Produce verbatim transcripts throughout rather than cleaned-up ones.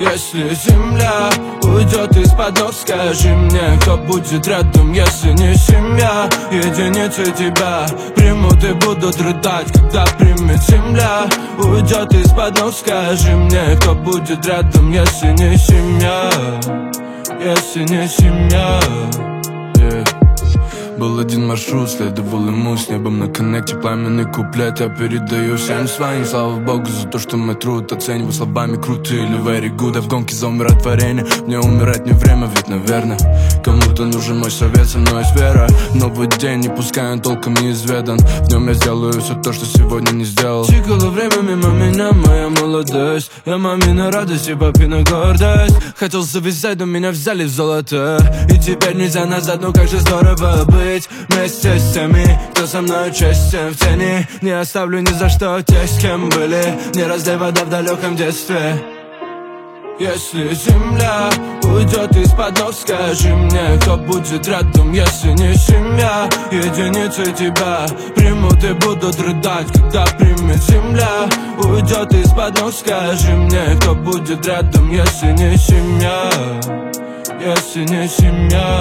Если земля уйдет из-под ног, скажи мне, кто будет рядом, если не семья. Единицы тебя примут и будут рыдать, когда примет земля. Уйдет из-под ног, скажи мне, кто будет рядом, если не семья. Если не семья, yeah. Был один маршрут, следовал ему с небом на коннекте. Пламенный куплет я передаю всем своим. Слава богу за то, что мой труд оцениваю словами круто или very good. А в гонке за умиротворение мне умирать не время, ведь наверное кому-то нужен мой совет, со мной есть вера. Новый день, не пускай он толком неизведан. В нем я сделаю все то, что сегодня не сделал. Тикало время мимо меня, моя молодость. Я мамина радость и папина гордость. Хотел завязать, но меня взяли в золото. И теперь нельзя назад, ну как же здорово быть вместе с теми, кто со мной честен в тени. Не оставлю ни за что тех, с кем были. Не разлей вода в далеком детстве. Если земля уйдет из-под ног, скажи мне, кто будет рядом, если не семья. Единицы тебя примут и будут рыдать, когда примет земля. Уйдет из-под ног, скажи мне, кто будет рядом, если не семья. Если не семья.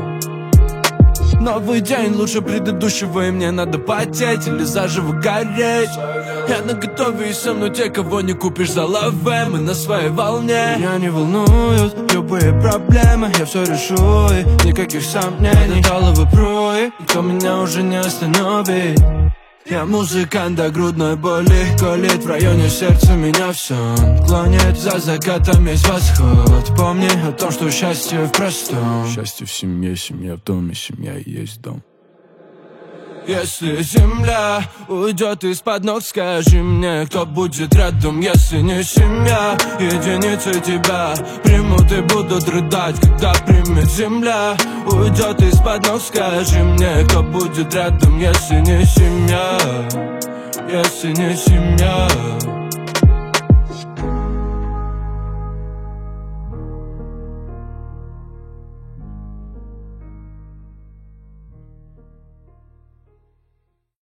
Новый день лучше предыдущего, и мне надо потеть или заживо гореть. Я наготове, и со мной те, кого не купишь за лаве. Мы на своей волне. Меня не волнуют любые проблемы, я все решу, и никаких сомнений. Металловый пруй, никто меня уже не остановит. Я музыкант до грудной боли колет. В районе сердца меня все клонит. За закатом есть восход. Помни о том, что счастье в простом. Счастье в семье, семья в доме, семья и есть дом. Если земля уйдет из-под ног, скажи мне, кто будет рядом, если не семья. Единицы тебя примут и будут рыдать, когда примет земля. Уйдет из-под ног, скажи мне, кто будет рядом, если не семья. Если не семья.